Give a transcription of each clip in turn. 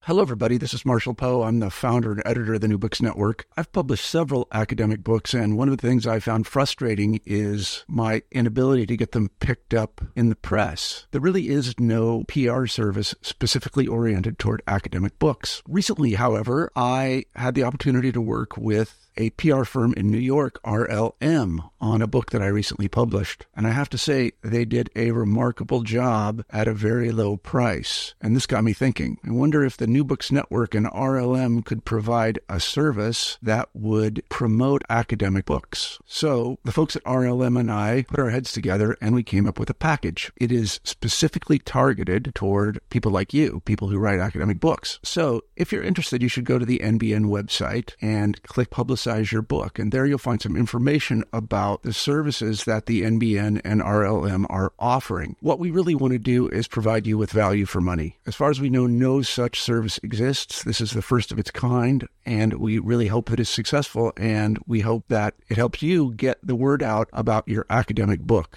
Hello, everybody. This is Marshall Poe. I'm the founder and editor of the New Books Network. I've published several academic books, and one of the things I found frustrating is my inability to get them picked up in the press. There really is no PR service specifically oriented toward academic books. Recently, however, I had the opportunity to work with a PR firm in New York, RLM, on a book that I recently published. And I have to say, they did a remarkable job at a very low price. And this got me thinking. I wonder if the New Books Network and RLM could provide a service that would promote academic books. So the folks at RLM and I put our heads together and we came up with a package. It is specifically targeted toward people like you, people who write academic books. So if you're interested, you should go to the NBN website and click Publicize Your Book. And there you'll find some information about the services that the NBN and RLM are offering. What we really want to do is provide you with value for money. As far as we know, no such service exists. This is the first of its kind, and we really hope that it's successful, and we hope that it helps you get the word out about your academic book.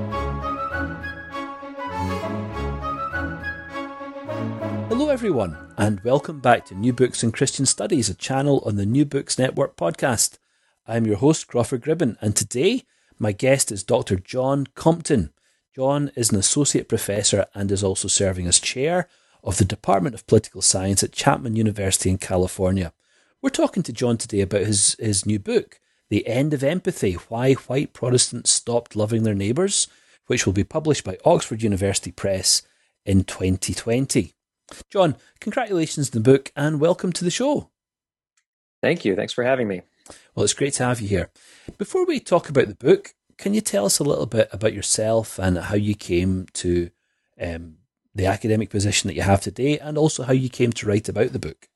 Hello everyone, and welcome back to New Books in Christian Studies, a channel on the New Books Network podcast. I'm your host, Crawford Gribben, and today my guest is Dr. John Compton. John is an associate professor and is also serving as chair of the Department of Political Science at Chapman University in California. We're talking to John today about his new book, The End of Empathy, Why White Protestants Stopped Loving Their Neighbours, which will be published by Oxford University Press in 2020. John, congratulations on the book and welcome to the show. Thank you. Thanks for having me. Well, it's great to have you here. Before we talk about the book, can you tell us a little bit about yourself and how you came to the academic position that you have today, and also how you came to write about the book?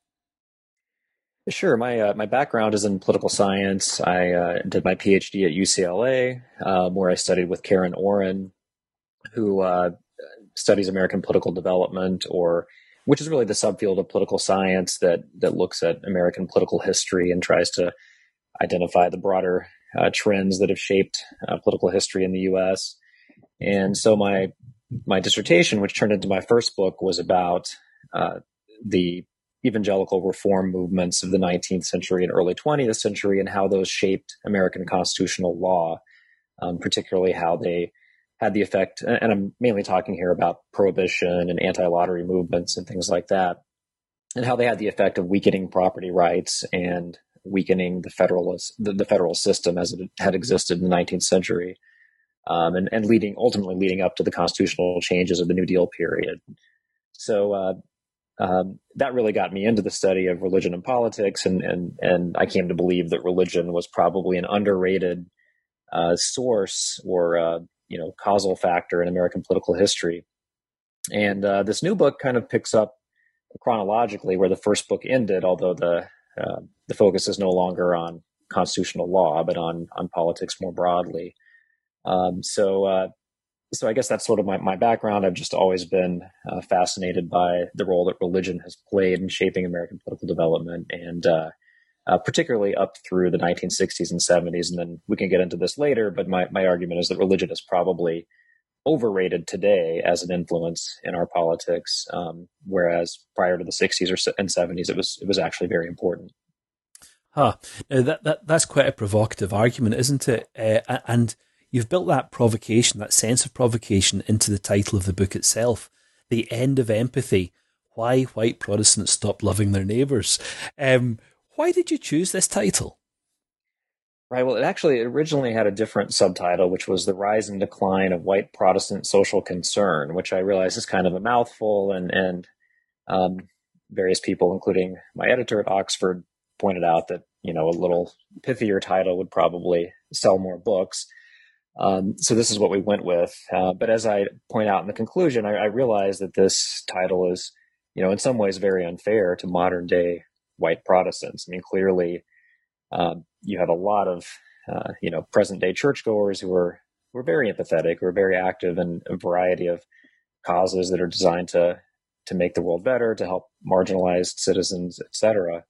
Sure. My background is in political science. I did my PhD at UCLA, where I studied with Karen Oren, who studies American political development, which is really the subfield of political science that looks at American political history and tries to identify the broader trends that have shaped political history in the U.S. And so my dissertation, which turned into my first book, was about the evangelical reform movements of the 19th century and early 20th century and how those shaped American constitutional law, particularly how they had the effect, and I'm mainly talking here about prohibition and anti-lottery movements and things like that, and how they had the effect of weakening property rights and weakening the federal system as it had existed in the 19th century, and ultimately leading up to the constitutional changes of the New Deal period. So that really got me into the study of religion and politics, and I came to believe that religion was probably an underrated source or causal factor in American political history. And this new book kind of picks up chronologically where the first book ended, although the focus is no longer on constitutional law, but on politics more broadly. So I guess that's sort of my background. I've just always been fascinated by the role that religion has played in shaping American political development, and particularly up through the 1960s and 70s. And then we can get into this later, but my argument is that religion is probably overrated today as an influence in our politics, whereas prior to the 60s and 70s, it was actually very important. Now that's quite a provocative argument, isn't it? And you've built that provocation, that sense of provocation, into the title of the book itself, The End of Empathy, Why White Protestants Stopped Loving Their Neighbours. Why did you choose this title? Right. Well, it originally had a different subtitle, which was The Rise and Decline of White Protestant Social Concern, which I realize is kind of a mouthful, and various people, including my editor at Oxford, pointed out that, a little pithier title would probably sell more books. So this is what we went with. But as I point out in the conclusion, I realized that this title is, in some ways very unfair to modern day white Protestants. I mean, clearly, you have a lot of, present day churchgoers who are very empathetic, who are very active in a variety of causes that are designed to make the world better, to help marginalized citizens, etc.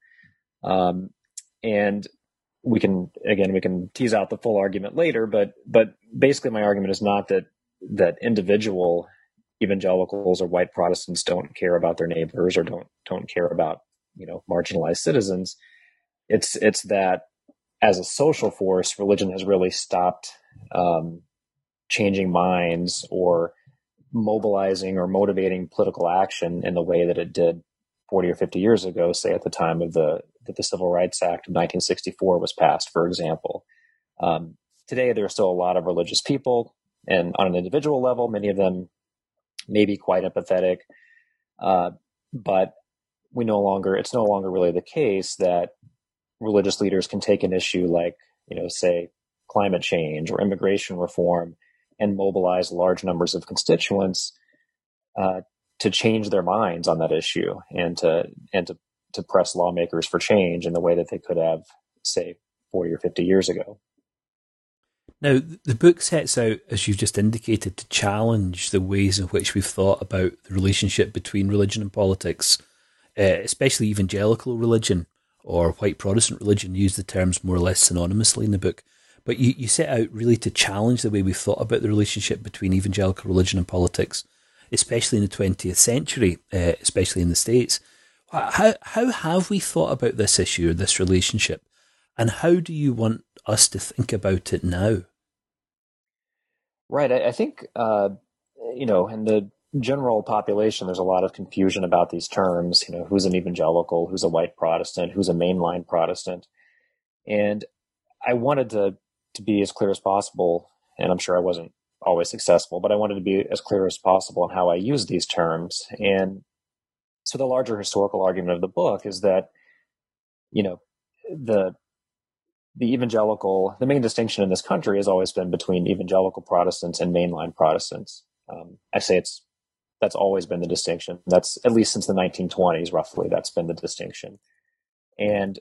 And we can tease out the full argument later, but basically my argument is not that individual evangelicals or white Protestants don't care about their neighbors or don't care about, marginalized citizens. It's that as a social force, religion has really stopped changing minds or mobilizing or motivating political action in the way that it did 40 or 50 years ago, say at the time of the Civil Rights Act of 1964 was passed, for example. Today, there are still a lot of religious people, and on an individual level, many of them may be quite empathetic, but it's no longer really the case that religious leaders can take an issue like, say, climate change or immigration reform and mobilize large numbers of constituents to change their minds on that issue and to press lawmakers for change in the way that they could have, say, 40 or 50 years ago. Now, the book sets out, as you've just indicated, to challenge the ways in which we've thought about the relationship between religion and politics, especially evangelical religion or white Protestant religion. Use the terms more or less synonymously in the book. But you set out really to challenge the way we've thought about the relationship between evangelical religion and politics, especially in the 20th century, especially in the States. How have we thought about this issue or this relationship? And how do you want us to think about it now? Right. I think, in the general population, there's a lot of confusion about these terms, who's an evangelical, who's a white Protestant, who's a mainline Protestant. And I wanted to be as clear as possible, and I'm sure I wasn't always successful, but I wanted to be as clear as possible in how I use these terms. And so the larger historical argument of the book is that, the main distinction in this country has always been between evangelical Protestants and mainline Protestants. I say that's always been the distinction. That's at least since the 1920s, roughly, that's been the distinction. And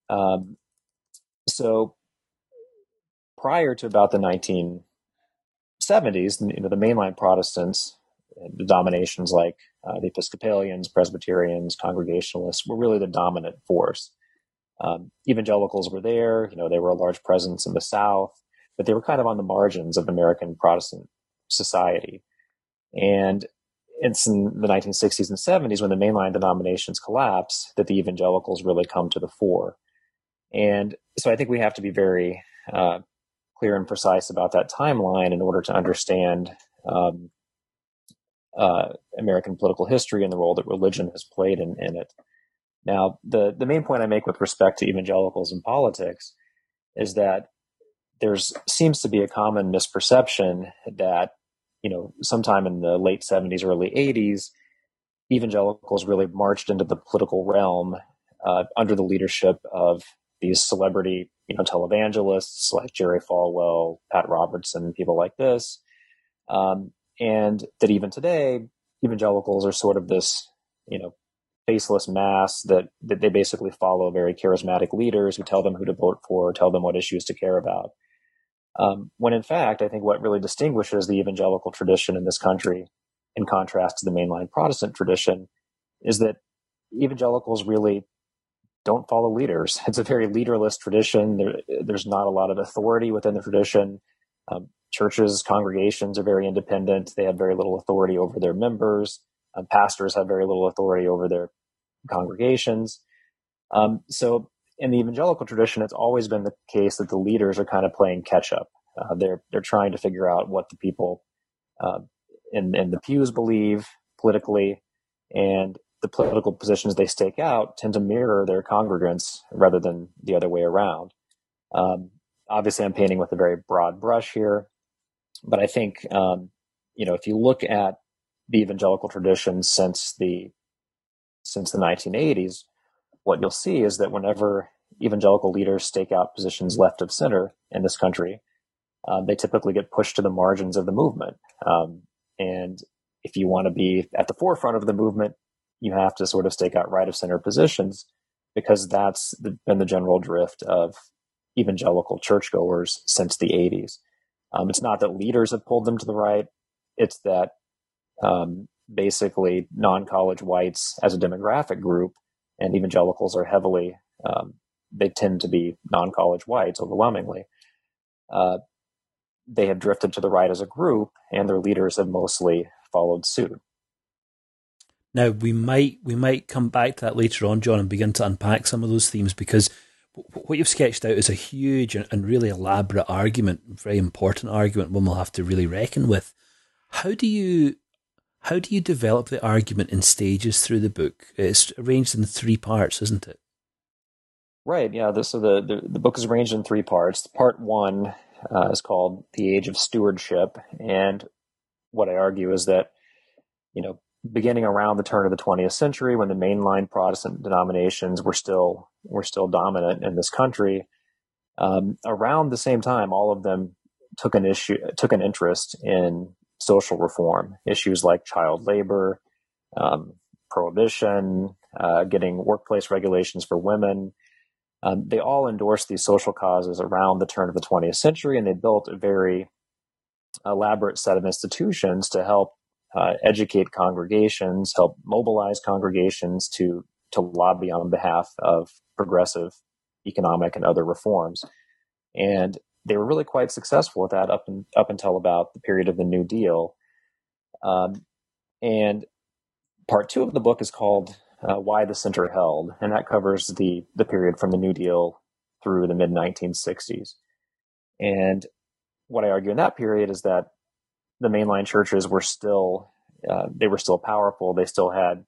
so prior to about the 1970s, the mainline Protestants, the dominations like the Episcopalians, Presbyterians, Congregationalists were really the dominant force. Evangelicals were there, they were a large presence in the South, but they were kind of on the margins of American Protestant society. And it's in the 1960s and 70s when the mainline denominations collapse that the evangelicals really come to the fore. And so I think we have to be very clear and precise about that timeline in order to understand American political history and the role that religion has played in it. Now, the main point I make with respect to evangelicals and politics is that there seems to be a common misperception that, sometime in the late 70s, early 80s, evangelicals really marched into the political realm under the leadership of these celebrity, televangelists like Jerry Falwell, Pat Robertson, people like this. And that even today, evangelicals are sort of this, faceless mass that they basically follow very charismatic leaders who tell them who to vote for, tell them what issues to care about. When in fact, I think what really distinguishes the evangelical tradition in this country, in contrast to the mainline Protestant tradition, is that evangelicals really don't follow leaders. It's a very leaderless tradition. There's not a lot of authority within the tradition. Churches, congregations are very independent. They have very little authority over their members. Pastors have very little authority over their congregations. So in the evangelical tradition, it's always been the case that the leaders are kind of playing catch up. They're trying to figure out what the people in the pews believe politically, and the political positions they stake out tend to mirror their congregants rather than the other way around. Obviously, I'm painting with a very broad brush here, but I think if you look at the evangelical tradition since the 1980s, what you'll see is that whenever evangelical leaders stake out positions left of center in this country, they typically get pushed to the margins of the movement. And if you want to be at the forefront of the movement, you have to sort of stake out right of center positions, because that's been the general drift of evangelical churchgoers since the 80s. It's not that leaders have pulled them to the right. It's that basically non-college whites as a demographic group, and evangelicals are heavily, they tend to be non-college whites overwhelmingly. They have drifted to the right as a group, and their leaders have mostly followed suit. Now we might come back to that later on, John, and begin to unpack some of those themes, because what you've sketched out is a huge and really elaborate argument, very important argument, one we'll have to really reckon with. How do you develop the argument in stages through the book? It's arranged in 3 parts, isn't it? Right. Yeah. So the book is arranged in 3 parts. Part 1 is called "The Age of Stewardship," and what I argue is that, beginning around the turn of the 20th century, when the mainline Protestant denominations were still dominant in this country, around the same time, all of them took an interest in social reform, issues like child labor, prohibition, getting workplace regulations for women. They all endorsed these social causes around the turn of the 20th century, and they built a very elaborate set of institutions to help educate congregations, help mobilize congregations to lobby on behalf of progressive economic and other reforms. And they were really quite successful at that up until about the period of the New Deal. And part 2 of the book is called "Why the Center Held," and that covers the period from the New Deal through the mid-1960s. And what I argue in that period is that the mainline churches were still powerful. They still had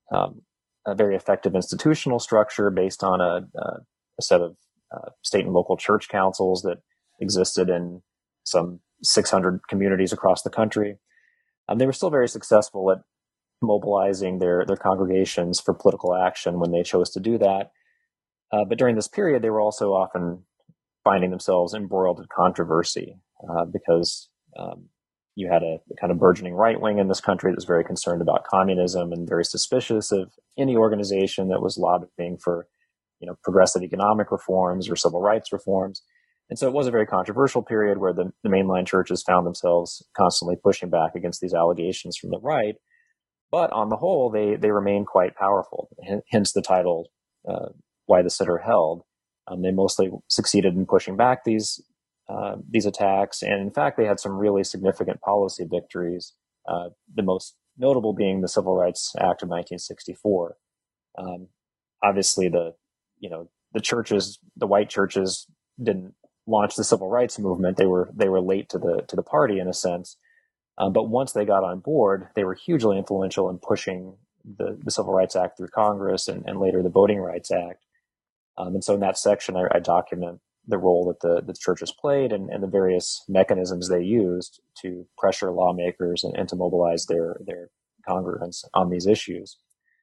a very effective institutional structure based on a set of state and local church councils that existed in some 600 communities across the country. They were still very successful at mobilizing their congregations for political action when they chose to do that. But during this period, they were also often finding themselves embroiled in controversy because you had a kind of burgeoning right wing in this country that was very concerned about communism and very suspicious of any organization that was lobbying for, progressive economic reforms or civil rights reforms. And so it was a very controversial period where the mainline churches found themselves constantly pushing back against these allegations from the right. But on the whole, they remained quite powerful, hence the title, "Why the Center Held." They mostly succeeded in pushing back these attacks, and in fact, they had some really significant policy victories. The most notable being the Civil Rights Act of 1964. Obviously, the churches, the white churches, didn't launch the civil rights movement. They were late to the party in a sense. But once they got on board, they were hugely influential in pushing the Civil Rights Act through Congress and later the Voting Rights Act. And so in that section, I document the role that the churches played and the various mechanisms they used to pressure lawmakers and to mobilize their congregants on these issues.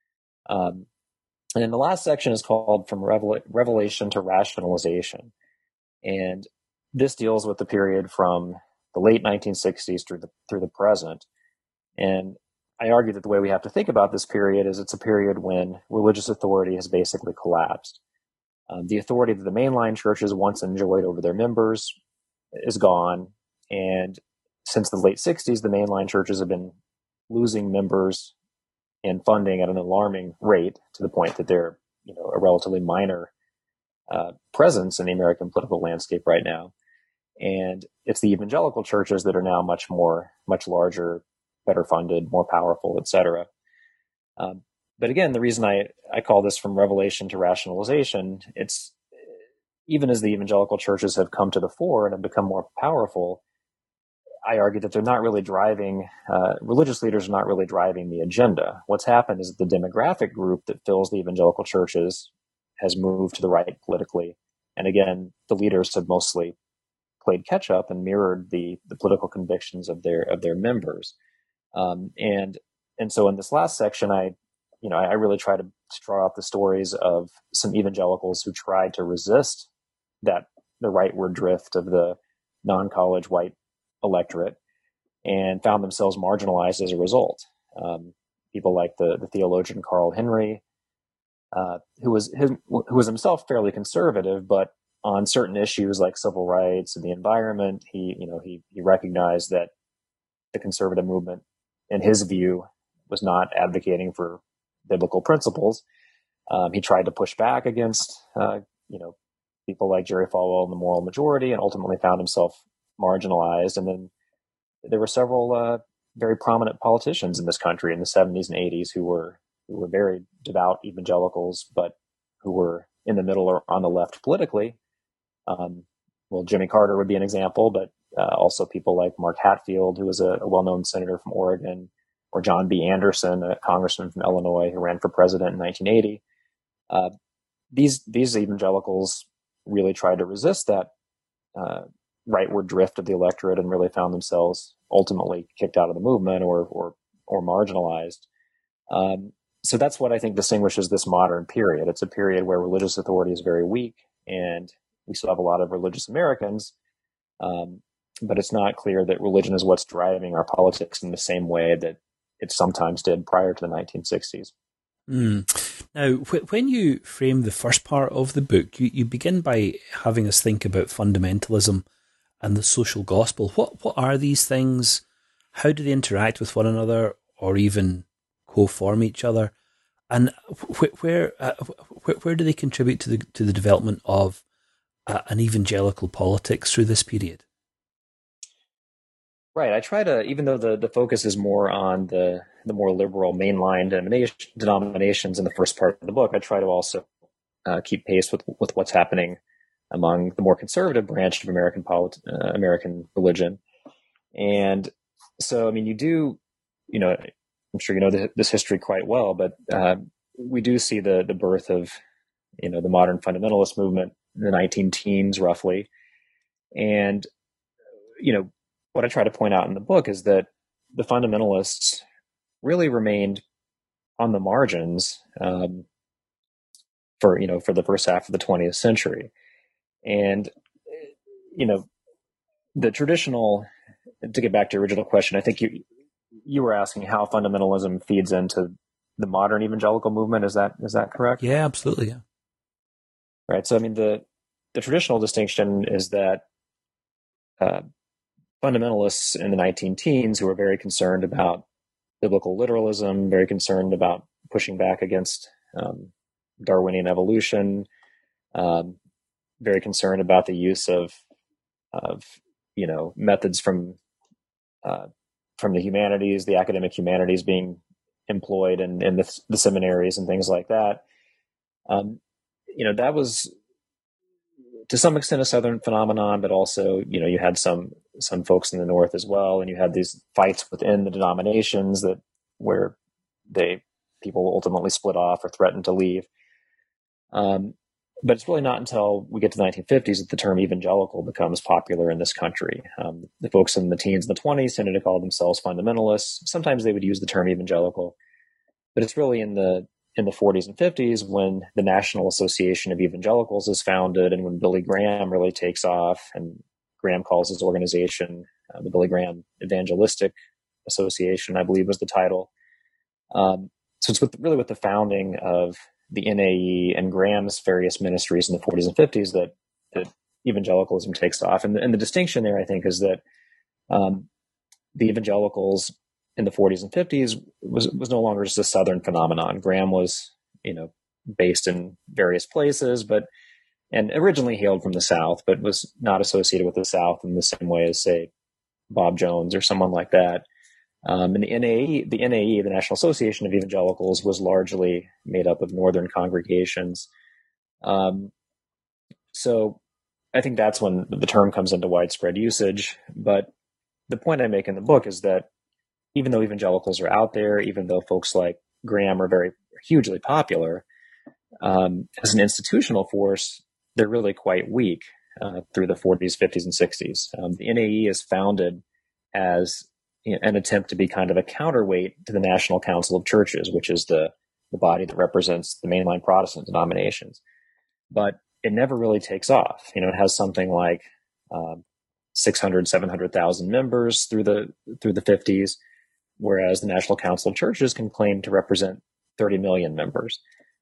And then the last section is called "From Revelation to Rationalization." And this deals with the period from the late 1960s through the present. And I argue that the way we have to think about this period is it's a period when religious authority has basically collapsed. The authority that the mainline churches once enjoyed over their members is gone. And since the late 60s, the mainline churches have been losing members and funding at an alarming rate to the point that they're, a relatively minor presence in the American political landscape right now. And it's the evangelical churches that are now much larger, better funded, more powerful, et cetera. But again, the reason I call this "From Revelation to Rationalization," it's even as the evangelical churches have come to the fore and have become more powerful, I argue that they're not really driving, religious leaders are not really driving the agenda. What's happened is that the demographic group that fills the evangelical churches has moved to the right politically. And again, the leaders have mostly played catch up and mirrored the political convictions of their members. And so in this last section, I really try to draw out the stories of some evangelicals who tried to resist the rightward drift of the non-college white electorate and found themselves marginalized as a result. People like the theologian Carl Henry, who was himself fairly conservative, but on certain issues like civil rights and the environment, he recognized that the conservative movement, in his view, was not advocating for biblical principles. He tried to push back against, people like Jerry Falwell and the Moral Majority, and ultimately found himself marginalized. And then there were several very prominent politicians in this country in the 70s and 80s who were very devout evangelicals, but who were in the middle or on the left politically. Well, Jimmy Carter would be an example, but also people like Mark Hatfield, who was a well-known senator from Oregon, or John B. Anderson, a congressman from Illinois who ran for president in 1980. These evangelicals really tried to resist that rightward drift of the electorate and really found themselves ultimately kicked out of the movement or marginalized. So that's what I think distinguishes this modern period. It's a period where religious authority is very weak, and we still have a lot of religious Americans, but it's not clear that religion is what's driving our politics in the same way that it sometimes did prior to the 1960s. Now, when you frame the first part of the book, you begin by having us think about fundamentalism and the social gospel. What are these things? How do they interact with one another, or even co-form each other? And where do they contribute to the development of an evangelical politics through this period? Right. I try to, even though the focus is more on the more liberal mainline denominations in the first part of the book, I try to also keep pace with what's happening among the more conservative branch of American religion. And so, I mean, I'm sure you know this history quite well, but we do see the birth of, the modern fundamentalist movement in the 19-teens, roughly. And, what I try to point out in the book is that the fundamentalists really remained on the margins for the first half of the 20th century. And, the traditional, to get back to your original question, I think you were asking how fundamentalism feeds into the modern evangelical movement. Is that correct? Yeah, absolutely. Yeah. Right. So, I mean, the traditional distinction is that fundamentalists in the 19-teens who were very concerned about biblical literalism, very concerned about pushing back against Darwinian evolution, very concerned about the use of methods from the humanities, the academic humanities being employed in the seminaries and things like that. That was to some extent a Southern phenomenon, but also, you had some folks in the North as well. And you had these fights within the denominations where people ultimately split off or threatened to leave. But it's really not until we get to the 1950s that the term evangelical becomes popular in this country. The folks in the teens and the 20s tended to call themselves fundamentalists. Sometimes they would use the term evangelical, but it's really in the 40s and 50s when the National Association of Evangelicals is founded, and when Billy Graham really takes off, and Graham calls his organization the Billy Graham Evangelistic Association, I believe was the title. So it's with the founding of the NAE and Graham's various ministries in the 40s and 50s that evangelicalism takes off. And the distinction there, I think, is that the evangelicals in the 40s and 50s was no longer just a Southern phenomenon. Graham was, based in various places, and originally hailed from the South, but was not associated with the South in the same way as, say, Bob Jones or someone like that. And the NAE, the National Association of Evangelicals, was largely made up of Northern congregations. So I think that's when the term comes into widespread usage. But the point I make in the book is that even though evangelicals are out there, even though folks like Graham are very hugely popular, as an institutional force, they're really quite weak through the 40s, 50s, and 60s. The NAE is founded as an attempt to be kind of a counterweight to the National Council of Churches, which is the body that represents the mainline Protestant denominations. But it never really takes off. It has something like 600, 700,000 members through the 50s, whereas the National Council of Churches can claim to represent 30 million members.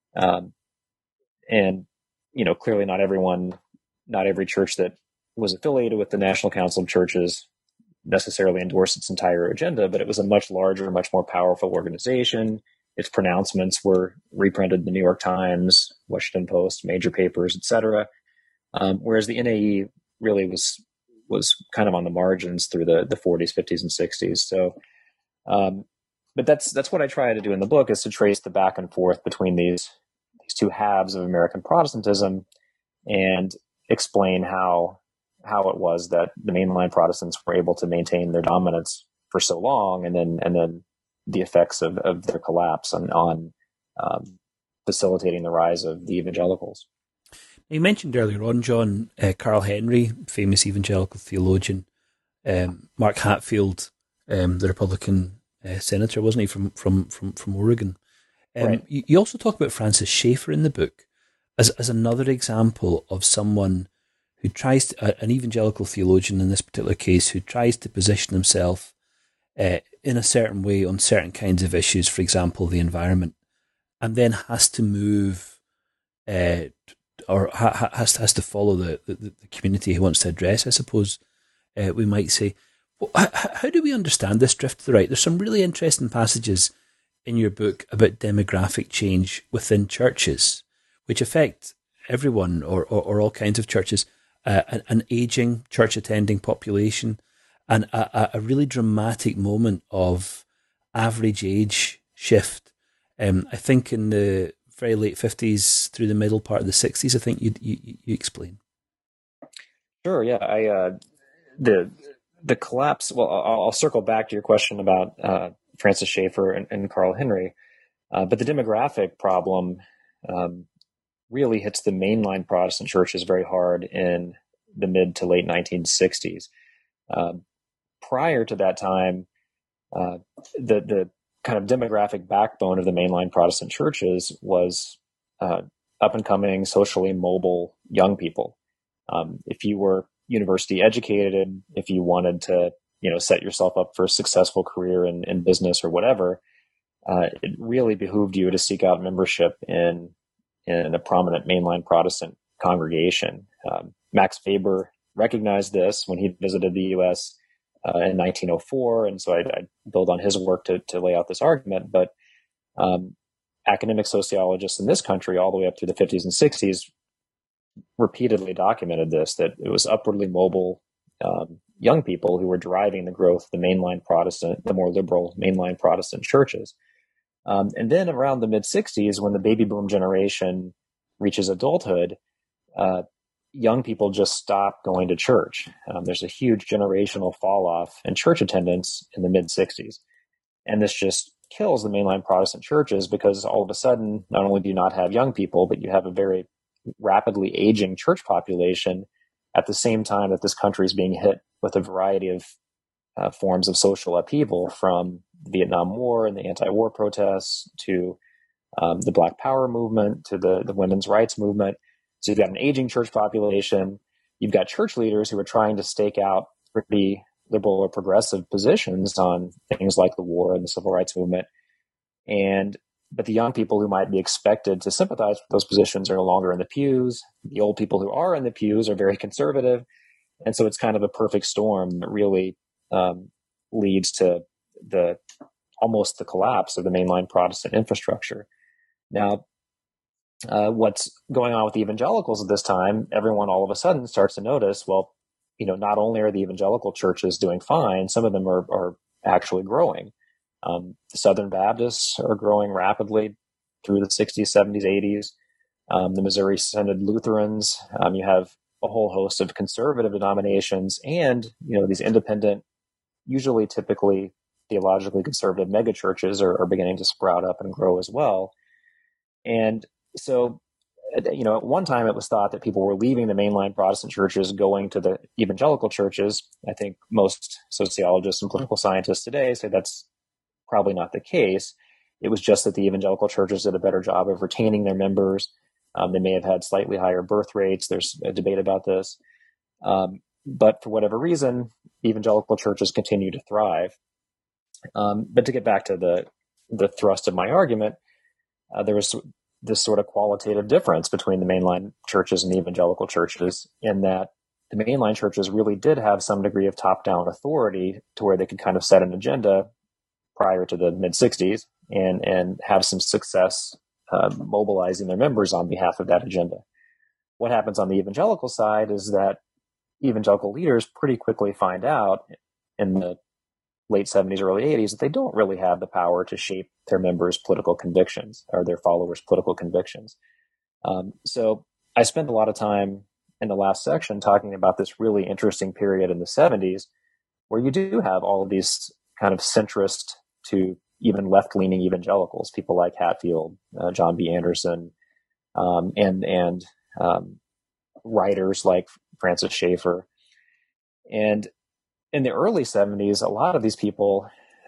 And clearly not every church that was affiliated with the National Council of Churches necessarily endorsed its entire agenda, but it was a much larger, much more powerful organization. Its pronouncements were reprinted in the New York Times, Washington Post, major papers, etc. Whereas the NAE really was kind of on the margins through the 40s, 50s, and 60s. So But that's what I try to do in the book, is to trace the back and forth between these two halves of American Protestantism and explain how it was that the mainline Protestants were able to maintain their dominance for so long, and then the effects of their collapse on facilitating the rise of the evangelicals. You mentioned earlier on, John, Carl Henry, famous evangelical theologian, Mark Hatfield, the Republican senator, wasn't he, from Oregon? Right. You also talk about Francis Schaeffer in the book as another example of someone who tries to, an evangelical theologian in this particular case, who tries to position himself in a certain way on certain kinds of issues, for example, the environment, and then has to move or has to follow the community he wants to address, I suppose we might say. Well, how do we understand this drift to the right? There's some really interesting passages in your book about demographic change within churches, which affect everyone or all kinds of churches, an aging church attending population, and a really dramatic moment of average age shift. I think in the very late 50s through the middle part of the 60s, I think you explain. Sure, yeah. The collapse, well, I'll circle back to your question about Francis Schaeffer and Carl Henry, but the demographic problem really hits the mainline Protestant churches very hard in the mid to late 1960s. Prior to that time, the kind of demographic backbone of the mainline Protestant churches was up-and-coming, socially mobile young people. If you were university educated, if you wanted to, set yourself up for a successful career in business or whatever, it really behooved you to seek out membership in a prominent mainline Protestant congregation. Max Weber recognized this when he visited the U.S. In 1904, and so I build on his work to lay out this argument. But academic sociologists in this country, all the way up through the 50s and 60s, repeatedly documented this, that it was upwardly mobile young people who were driving the growth of the mainline Protestant, the more liberal mainline Protestant churches. And then around the mid-60s, when the baby boom generation reaches adulthood, young people just stop going to church. There's a huge generational fall off in church attendance in the mid-60s. And this just kills the mainline Protestant churches, because all of a sudden, not only do you not have young people, but you have a very rapidly aging church population at the same time that this country is being hit with a variety of forms of social upheaval, from the Vietnam War and the anti-war protests to the Black Power movement to the women's rights movement. So you've got an aging church population. You've got church leaders who are trying to stake out pretty liberal or progressive positions on things like the war and the civil rights movement. But the young people who might be expected to sympathize with those positions are no longer in the pews. The old people who are in the pews are very conservative. And so it's kind of a perfect storm that really leads to almost the collapse of the mainline Protestant infrastructure. Now, what's going on with the evangelicals at this time, everyone all of a sudden starts to notice, well, not only are the evangelical churches doing fine, some of them are actually growing. The Southern Baptists are growing rapidly through the 60s, 70s, 80s. The Missouri Synod Lutherans, you have a whole host of conservative denominations, and, these independent, usually typically theologically conservative megachurches are beginning to sprout up and grow as well. And so, at one time it was thought that people were leaving the mainline Protestant churches, going to the evangelical churches. I think most sociologists and political scientists today say that's probably not the case. It was just that the evangelical churches did a better job of retaining their members. They may have had slightly higher birth rates. There's a debate about this. But for whatever reason, evangelical churches continue to thrive. But to get back to the thrust of my argument, there was this sort of qualitative difference between the mainline churches and the evangelical churches, in that the mainline churches really did have some degree of top-down authority to where they could kind of set an agenda prior to the mid-60s and have some success mobilizing their members on behalf of that agenda. What happens on the evangelical side is that evangelical leaders pretty quickly find out in the late 70s, early 80s, that they don't really have the power to shape their members' political convictions or their followers' political convictions. So I spent a lot of time in the last section talking about this really interesting period in the 70s where you do have all of these kind of centrist to even left-leaning evangelicals, people like Hatfield, John B. Anderson, and writers like Francis Schaeffer. And in the early 70s, a lot of these people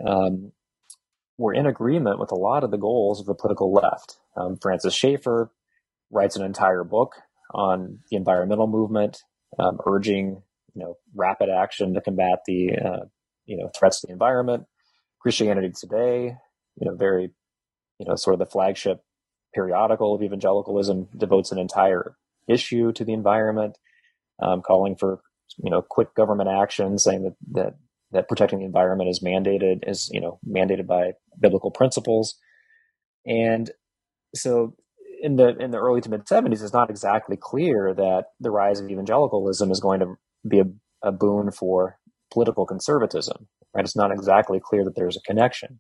were in agreement with a lot of the goals of the political left. Francis Schaeffer writes an entire book on the environmental movement, urging rapid action to combat the threats to the environment. Christianity Today, very sort of the flagship periodical of evangelicalism, devotes an entire issue to the environment, calling for quick government action, saying that protecting the environment is mandated by biblical principles. And so in the early to mid 70s, it's not exactly clear that the rise of evangelicalism is going to be a boon for political conservatism, right? It's not exactly clear that there's a connection.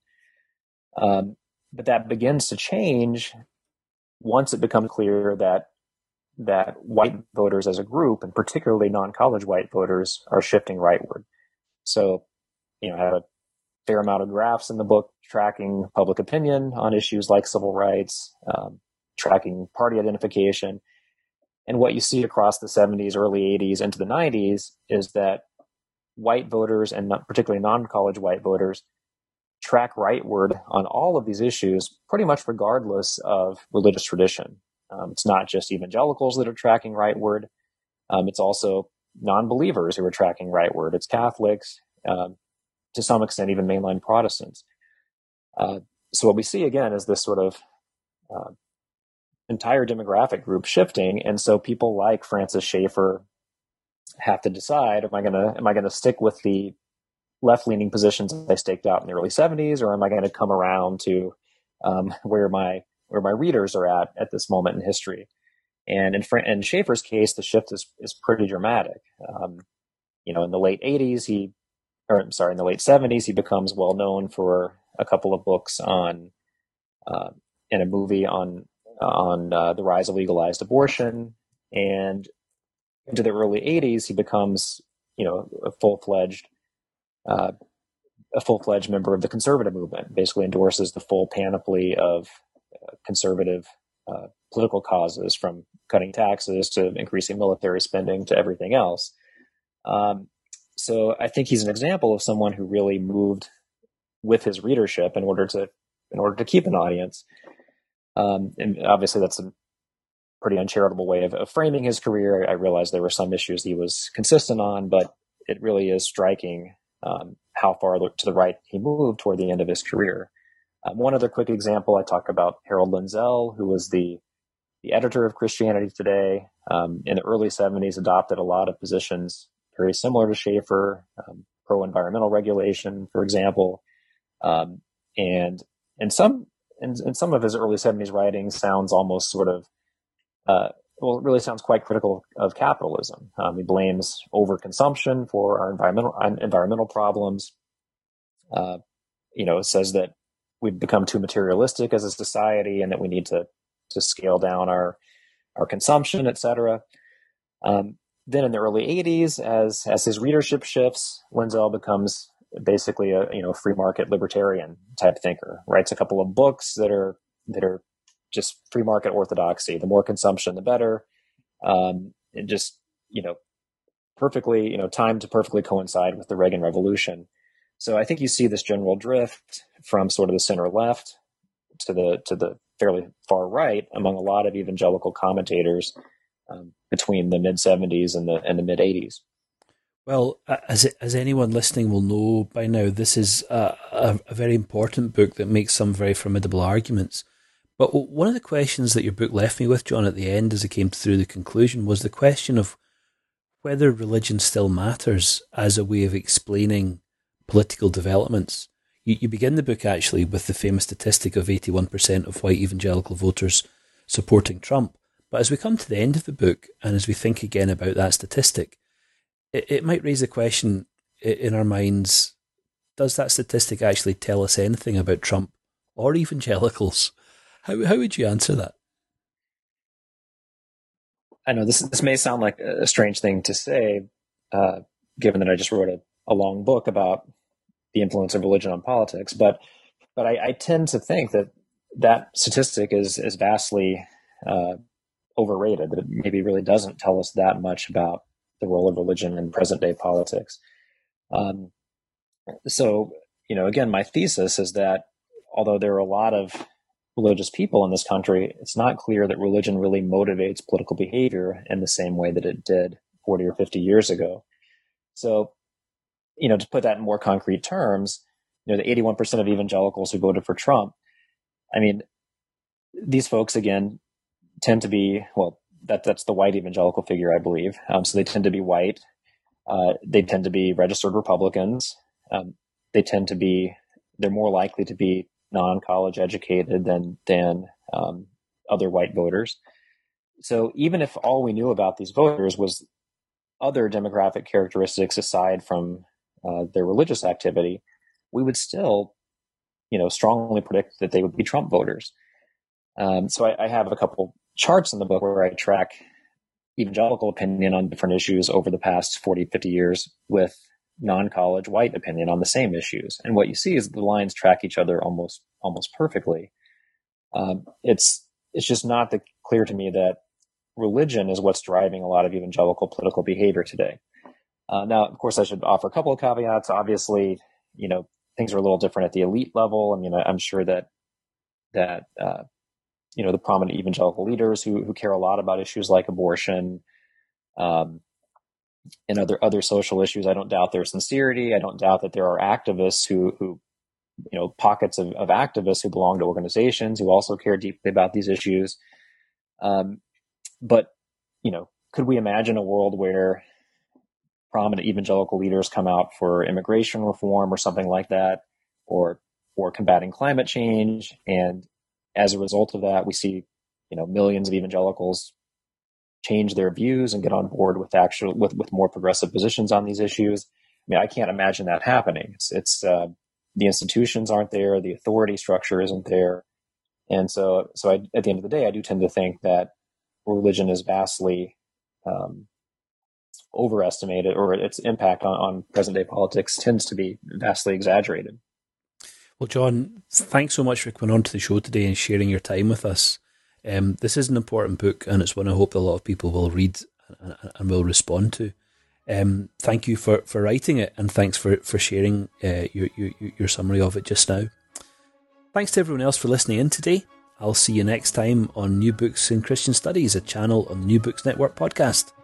But that begins to change once it becomes clear that white voters as a group, and particularly non-college white voters, are shifting rightward. So, I have a fair amount of graphs in the book tracking public opinion on issues like civil rights, tracking party identification. And what you see across the 70s, early 80s into the 90s is that white voters, and particularly non-college white voters, track rightward on all of these issues, pretty much regardless of religious tradition. It's not just evangelicals that are tracking rightward. It's also non-believers who are tracking rightward. It's Catholics, to some extent, even mainline Protestants. So what we see again is this sort of entire demographic group shifting, and so people like Francis Schaeffer have to decide: am I going to stick with the left-leaning positions I staked out in the early 70s, or am I going to come around to where my readers are at this moment in history? And in Schaeffer's case, the shift is pretty dramatic. In the late 80s, in the late 70s, he becomes well known for a couple of books and a movie on the rise of legalized abortion. And into the early 80s, he becomes a full-fledged member of the conservative movement, basically endorses the full panoply of conservative political causes, from cutting taxes to increasing military spending to everything else. So I think he's an example of someone who really moved with his readership in order to keep an audience. And obviously that's a pretty uncharitable way of framing his career. I realize there were some issues he was consistent on, but it really is striking how far to the right he moved toward the end of his career. One other quick example, I talk about Harold Lindsell, who was the editor of Christianity Today. In the early 70s, adopted a lot of positions very similar to Schaeffer, pro-environmental regulation, for example. And in some of his early 70s writings sounds almost sort of, it really sounds quite critical of capitalism. He blames overconsumption for our environmental problems. It says that we've become too materialistic as a society and that we need to scale down our consumption, et cetera. Then in the early 80s, as his readership shifts, Lindsell becomes basically a free market libertarian type thinker. Writes a couple of books that are just free market orthodoxy. The more consumption, the better. And just perfectly timed to perfectly coincide with the Reagan Revolution. So I think you see this general drift from sort of the center left to the fairly far right among a lot of evangelical commentators between the mid 70s and the mid 80s. Well, as anyone listening will know by now, this is a very important book that makes some very formidable arguments. But one of the questions that your book left me with, John, at the end as it came through the conclusion, was the question of whether religion still matters as a way of explaining political developments. You begin the book actually with the famous statistic of 81% of white evangelical voters supporting Trump. But as we come to the end of the book, and as we think again about that statistic, it might raise a question in our minds does that statistic actually tell us anything about Trump or evangelicals? How would you answer that? I know this may sound like a strange thing to say, given that I just wrote a long book about the influence of religion on politics, but I tend to think that statistic is vastly overrated, that it maybe really doesn't tell us that much about the role of religion in present day politics. So, again, my thesis is that although there are a lot of religious people in this country, it's not clear that religion really motivates political behavior in the same way that it did 40 or 50 years ago. So, to put that in more concrete terms, the 81% of evangelicals who voted for Trump, I mean, these folks, again, tend to be, well, that's the white evangelical figure, I believe. So they tend to be white. They tend to be registered Republicans. They're more likely to be non-college educated than other white voters. So even if all we knew about these voters was other demographic characteristics aside from their religious activity, we would still, strongly predict that they would be Trump voters. So I have a couple charts in the book where I track evangelical opinion on different issues over the past 40, 50 years with non-college white opinion on the same issues. And what you see is the lines track each other almost perfectly. It's just not clear to me that religion is what's driving a lot of evangelical political behavior today. Now, of course, I should offer a couple of caveats. Obviously, things are a little different at the elite level. I mean, I'm sure that the prominent evangelical leaders who care a lot about issues like abortion, and other social issues, I don't doubt their sincerity. I don't doubt that there are activists who pockets of activists who belong to organizations who also care deeply about these issues. But could we imagine a world where prominent evangelical leaders come out for immigration reform or something like that, or combating climate change, and as a result of that, we see millions of evangelicals change their views and get on board with more progressive positions on these issues? I mean, I can't imagine that happening. It's the institutions aren't there, the authority structure isn't there, and so at the end of the day, I do tend to think that religion is vastly overestimated, or its impact on present day politics tends to be vastly exaggerated. Well, John, thanks so much for coming on to the show today and sharing your time with us. This is an important book, and it's one I hope a lot of people will read and will respond to. Thank you for writing it, and thanks for sharing your summary of it just now. Thanks to everyone else for listening in today. I'll see you next time on New Books in Christian Studies, a channel on the New Books Network podcast.